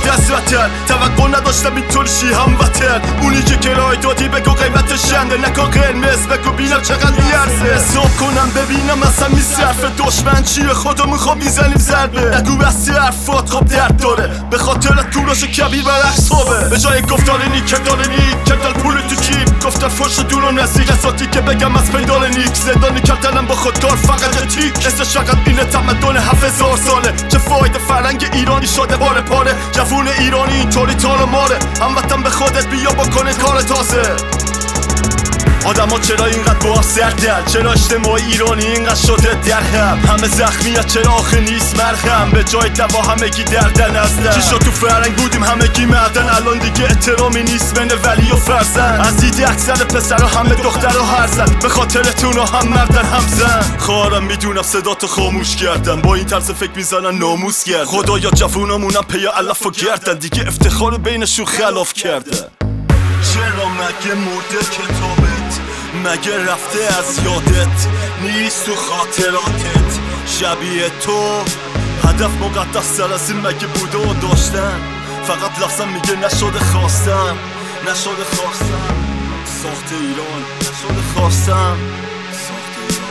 رفتی از وطن. توقع نداشتم اینطور شی هموطن. اونی که کرای دادی بگو قیمتش چنده، نکن قرمز بگو بینم چقدر میارزه. حساب کنم ببینم اصلا میصرفه. دشمن چیه خودمون خب میزنیم ضربه. نگو بستی حرفات خب درد داره، به خاطر طولش کبیر بر احسابه. به جای گفتار نیک داره نیک کردن پول تو جیب، گفتن فرش دور و نزدیک اساتی که بگم از پیدال نیک. زندانی کردنم با خودکار فقط تیک، اسمش فقط اینه تمدن 7000 ساله. چه فایده فرنگ ایرانی شده باره پاره، جوون ایرانی اینطوری تار ماره. هموطن به خودت بیا بکنه کار تازه. آدم ها چرا اینقدر با سردن؟ چرا اجتماع ایرانی اینقدر شده درهم؟ همه زخمی ها چرا آخه نیست مرهم؟ به جای دوا همگی دردن هستن. چی شد تو فرنگ بودیم همگی مردن، الان دیگه احترامی نیست بین ولی و فرزند. از دیدی اکثر پسر ها همه دختر ها هر زن، به خاطر تونا هم مردن هم زن. خواهرم میدونم صداتو خاموش کردم، با این طرز فکر میزنن ناموس گرد. خدایا جوونامونم پی علف و گردن، دیگه افتخار بینشون خلاف کردن. چرا مگه مرده کتابت؟ مگه رفته از یادت؟ نیست تو خاطراتت شبیه تو؟ هدف مقدس تر از این مگه بوده و داشتن؟ فقط لفظم میگه نشده خواستم، نشده خواستم. ساخت ایران نشده خواستم، ساخت ایران.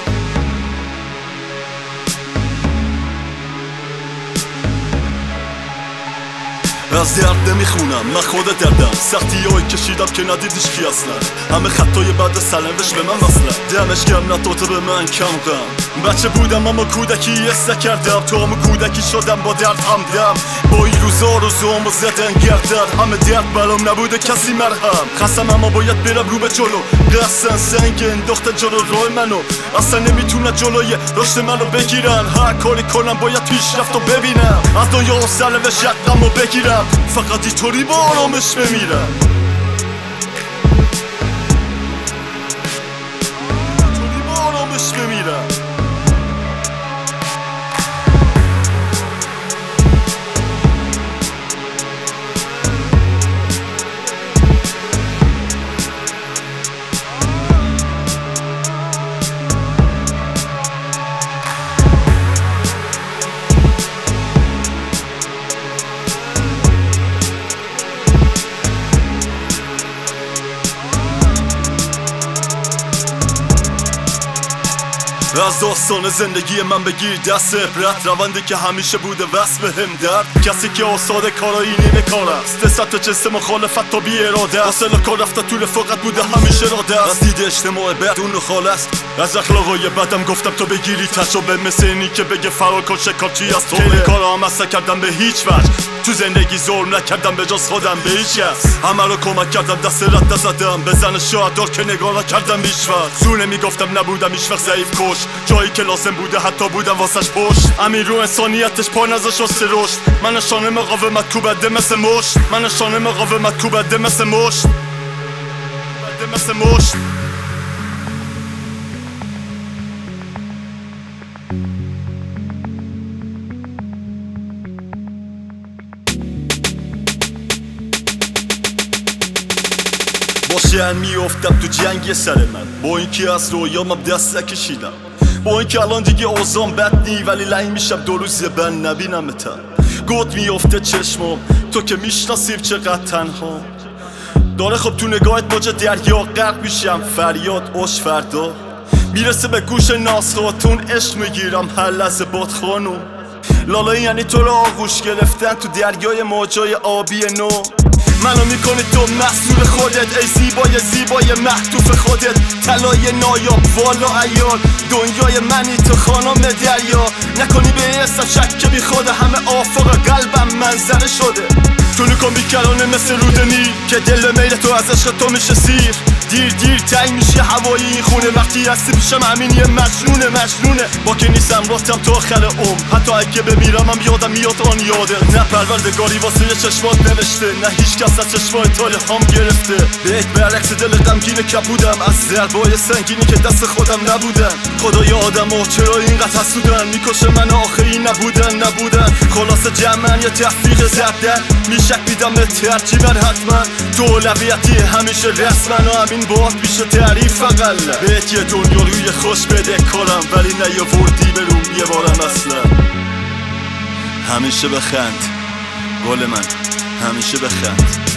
از درد نمیخونم من خود دردم، سختی هایی کشیدم که ندیدیش کی اصلا. همه خطای بعد سلندش به من وصلن، دمش گرم نداده به من کم غم. بچه بودم اما کودکی حس نکردم، تو همه کودکی شدم با درد همدم. با این روزا روزامو زدن گردن، همه درد برام نبوده کسی مرهم. خستم اما باید برم رو به جلو، قصن سنگ انداختن جلو راه منو. اصلا نمیتونن جلوی رشد منو بگیرن، هر کاری کنم باید پیشرفتو ببینم. از دنیا و سرنوشت یقمو بگیرم، فقط اینطوری با آرامش بمیرم. اینطوری با آرامش بمیرم. از داستان زندگی من بگیر دست عبرت، روندی که همیشه بوده وصل بهم درد. کسی که آساده کارایی نیمه کار است، سطح جنس مخالفت تا بی اراده. حاصل کار رفته تو رفاقت بوده همیشه راده است. از دید اجتماع بعد اون خال است، از اخلاقای بدم گفتم تو بگیری تجربه. مثل اینی که بگه فرار کن شکارچی از تو. خیلی کارا هم اصلا کردم به هیچ وجه، تو زندگی ظلم نکردم به جز خودم به هیچ کس. همه رو کمک کردم دست رد نزدم، به زن شهدا که نگاه نکردم هیچ وقت. زونه میگفتم نبودم هیچ وقت ضعیف کش، جایی که لازم بوده حتی بودم واسش پشت. امیر رو انسانیتش پا نذاش واسه رشد، من نشانه مقاومت کوبنده مثل مشت. من نشانه مقاومت کوبنده مثل مشت، مثل مشت. باشن میافتم تو جنگ سر من، با اینکه از رویامم دست نکشیدم. با اینکه الان دیگه اوضاعم بد نی، ولی لنگ میشم دو روز زبن نبینمتم. گوت میافته چشمم تو که میشناسیم چقدر تنها. داره خب تو نگاهت موج دریا غرق میشم، فریاد اوش فردا میرسه به گوش ناسخاتون. عشق میگیرم هر لحظه باد خانم. لالا یعنی تو رو آغوش گرفتن تو دریای موجای آبی نو. منو میکنی تو محصول خودت، ای زیبای زیبای محتوف خودت. طلای نایاب والا عیال، دنیای منی تو خانم دریا. نکنی به حسم شک که بی خود همه آفاق قلبم منظره شده. تو نکن بیکرانه مثل رودنی که دل میل تو از عشق تو میشه سیر. دیر دیر تنگ میشه هوایی این خونه، وقتی هستی پیشم همین یه مجنونه. با که نیستم راستم تا آخر حتی اگه بمیرم هم یادم میاد آن یاده. نه پروردگاری واسه چشمات نوشته، نه هیچ کس از چشمات هم گرفته. بهت برعکس دل غمگین کبودم از ضربای سنگینی که دست خودم نبودن. خدایا آدم‌ها چرا اینقدر حسودن، میکشه من آخری نبودن. خلاص جمعن یه تفریق زدن، میشک بیدم به ترجیبن حتما. تو اولویتی همیشه رسمن و همین باید میشه تعریف اقل. بهت یه دنیا روی خوش بده کارم، ولی نیاوردی بروم یه بارم اصلا. همیشه بخند گل من. همیشه بخند.